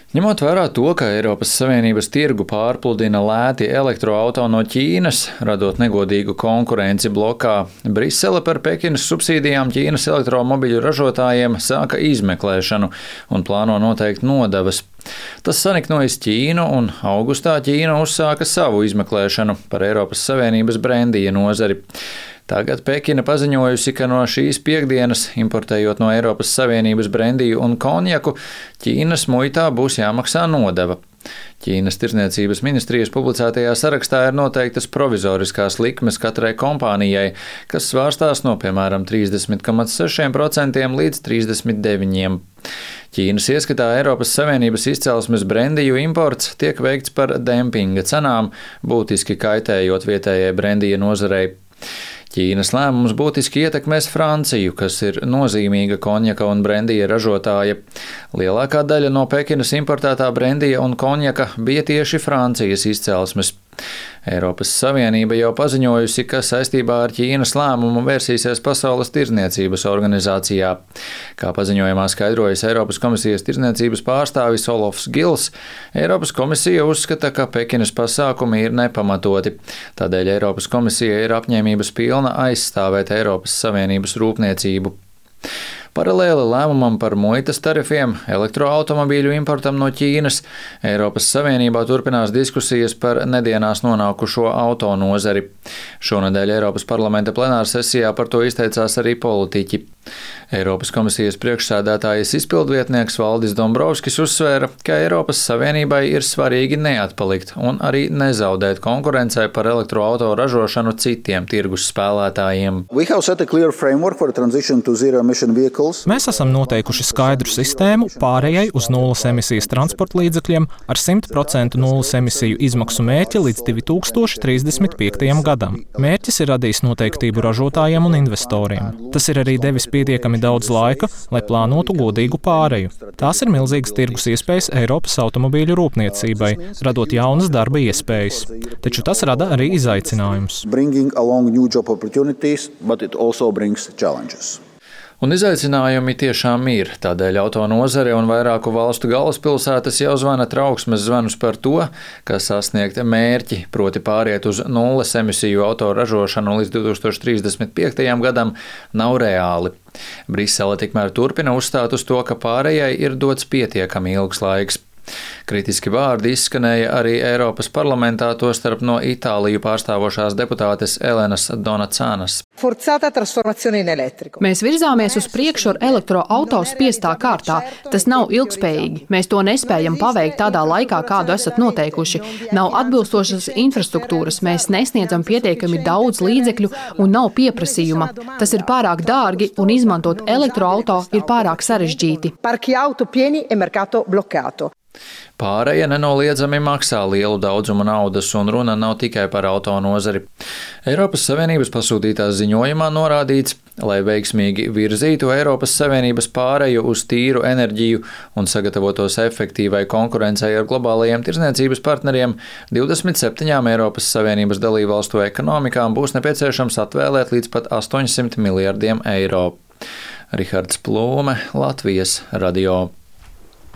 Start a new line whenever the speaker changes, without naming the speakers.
Ņemot vērā to, ka Eiropas Savienības tirgu pārpludina lēti elektroauto no Ķīnas, radot negodīgu konkurenci blokā, Brisele par Pekinas subsīdijām Ķīnas elektromobiļu ražotājiem sāka izmeklēšanu un plāno noteikt nodevas. Tas saniknojas Ķīnu, un augustā Ķīna uzsāka savu izmeklēšanu par Eiropas Savienības brendija nozari. Tagad Pekina paziņojusi, ka no šīs piektdienas, importējot no Eiropas Savienības brendiju un konjaku, Ķīnas muitā būs jāmaksā nodeva. Ķīnas Tirdzniecības ministrijas publicētajā sarakstā ir noteiktas provizoriskās likmes katrai kompānijai, kas svārstās no piemēram 30,6% līdz 39%. Ķīnas ieskatā Eiropas Savienības izcelsmes brendiju imports tiek veikts par dempinga cenām, būtiski kaitējot vietējai brendija nozarei. Ķīnas lēmums būtiski ietekmēs Franciju, kas ir nozīmīga konjaka un brendija ražotāja. Lielākā daļa no Pekinas importētā brendija un konjaka bija tieši Francijas izcelsmes. Eiropas Savienība jau paziņojusi, ka saistībā ar Ķīnas lēmumu vērsīsies Pasaules tirdzniecības organizācijā. Kā paziņojumā skaidrojas Eiropas komisijas tirdzniecības pārstāvis Olofs Gils, Eiropas komisija uzskata, ka Pekinas pasākumi ir nepamatoti. Tādēļ Eiropas komisija ir apņēmības pilna aizstāvēt Eiropas Savienības rūpniecību. Paralēli lēmumam par muitas tarifiem elektroautomobīļu importam no Ķīnas, Eiropas Savienībā turpinās diskusijas par nedienās nonākušo auto nozari. Šonedēļ Eiropas parlamenta plenārsesijā par to izteicās arī politiķi. Eiropas komisijas priekšsēdētājas izpildvietnieks Valdis Dombrovskis uzsvēra, ka Eiropas Savienībai ir svarīgi neatpalikt un arī nezaudēt konkurencē par elektroauto ražošanu citiem tirgus spēlētājiem.
Mēs esam noteikuši skaidru sistēmu pārējai uz nulles emisijas transporta līdzekļiem ar 100% nulles emisiju izmaksu mērķi līdz 2035. gadam. Mērķis ir radījis noteiktību ražotājiem un investoriem. Tas ir arī devis pietiekami daudz laika, lai plānotu godīgu pāreju. Tās ir milzīgas tirgus iespējas Eiropas automobīļu rūpniecībai, radot jaunas darba iespējas. Taču tas rada arī izaicinājumus.
Un izaicinājumi tiešām ir. Tādēļ auto nozare un vairāku valstu galvaspilsētas jau zvana trauksmes zvanus par to, ka sasniegt mērķi, proti pāriet uz nulles emisiju auto ražošanu līdz 2035. gadam, nav reāli. Brisele tikmēr turpina uzstāt uz to, ka pārējai ir dots pietiekami ilgs laiks. Kritiski vārdi izskanēja arī Eiropas parlamentā, tostarp no Itāliju pārstāvošās deputātes Elenas Donacānas.
Mēs virzāmies uz priekšu ar elektroauto spiestā kārtā. Tas nav ilgspējīgi. Mēs to nespējam paveikt tādā laikā, kādu esat noteikuši. Nav atbilstošas infrastruktūras, mēs nesniedzam pietiekami daudz līdzekļu un nav pieprasījuma. Tas ir pārāk dārgi un izmantot elektroauto ir pārāk sarežģīti.
Pārēja nenoliedzami maksā lielu daudzumu naudas, un runa nav tikai par auto nozari. Eiropas Savienības pasūtītā ziņojumā norādīts, lai veiksmīgi virzītu Eiropas Savienības pāreju uz tīru enerģiju un sagatavotos efektīvai konkurencei ar globālajiem tirdzniecības partneriem, 27 Eiropas Savienības dalībvalstu ekonomikām būs nepieciešams atvēlēt līdz pat 800 miljardiem eiro. Rihards Plūme, Latvijas radio.